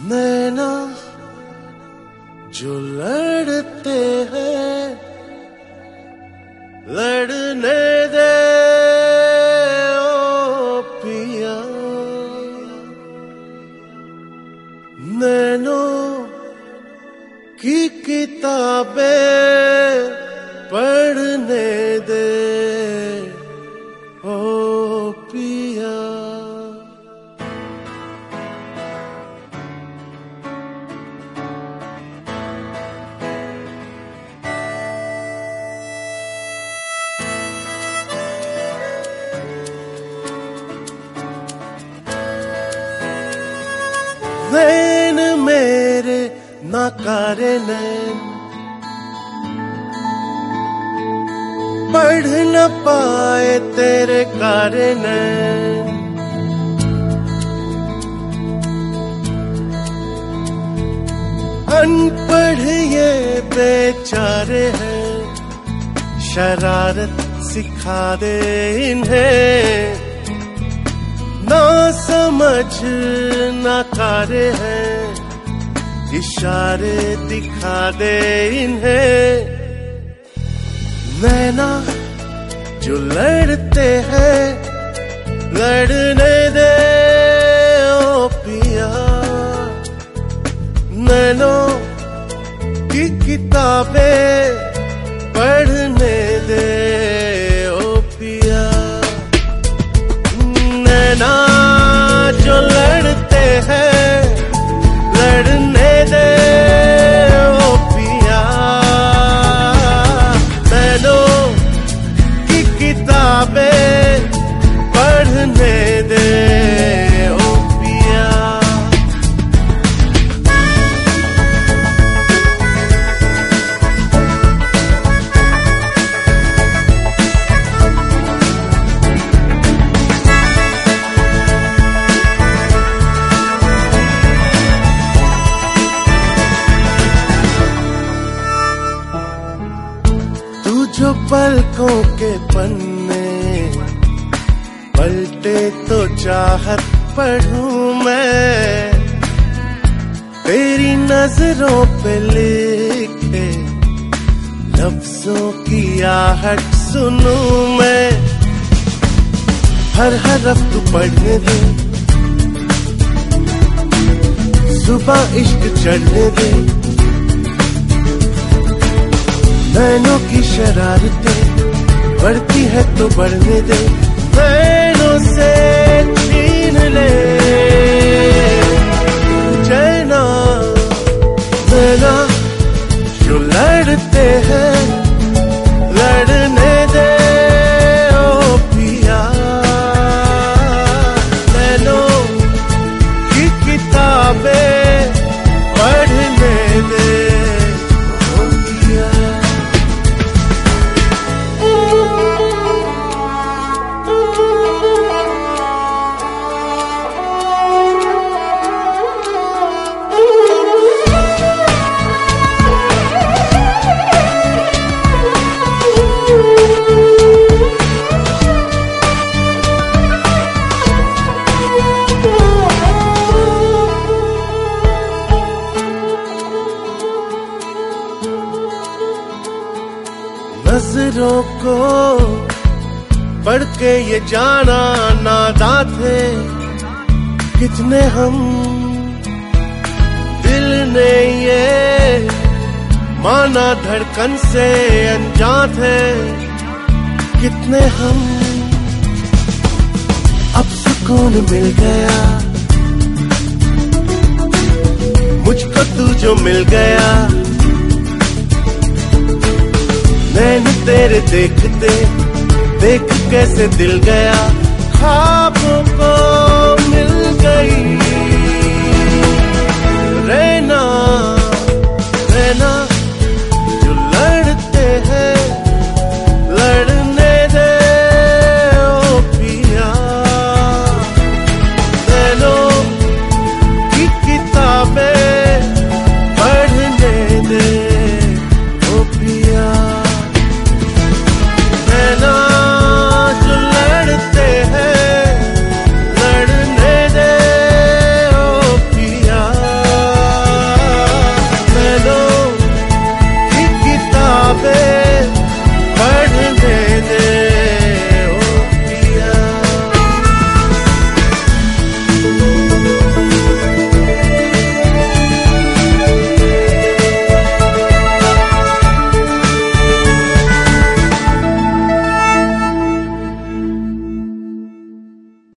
नैना जो लड़ते हैं लड़ने दे ओ पिया, नैनों की किताबें पढ़ने दे ओ पिया। नैन मेरे नाकारे नैन पढ़ न पाए तेरे कारे नैन, अनपढ़ ये बेचारे हैं, शरारत सिखा दे इन्हें, ना समझ ना कारे हैं, इशारे दिखा दे इन्हें। नैना जो लड़ते हैं लड़ने दे ओ पिया, नैनों की किताबें पढ़ने दे ओ पिया। नैना जो लड़ते हैं लड़ने दे ओ पिया, नैनों की किताबें पढ़ने दे ओ पिया। जो पलकों के पन्ने पलटे तो चाहत पढ़ूं मैं, तेरी नजरों पे लिखे लफ्जों की आहट सुनूं मैं। हर हरफ तू पढ़ने दे, सुबह इश्क चढ़ने दे, नैनों की शरारतें बढ़ती है तो बढ़ने दे, नैनों से छीन ले चैना। नैना जो लड़ते हैं लड़ने दे ओ पिया, नैनों की किताबें पढ़ने दे। नजरों को पढ़ के ये जाना नादां थे कितने हम, दिल ने ये माना धड़कन से अनजान थे कितने हम। अब सुकून मिल गया मुझको तू जो मिल गया, नैन तेरे देखते देख कैसे दिल गया ख्वाबों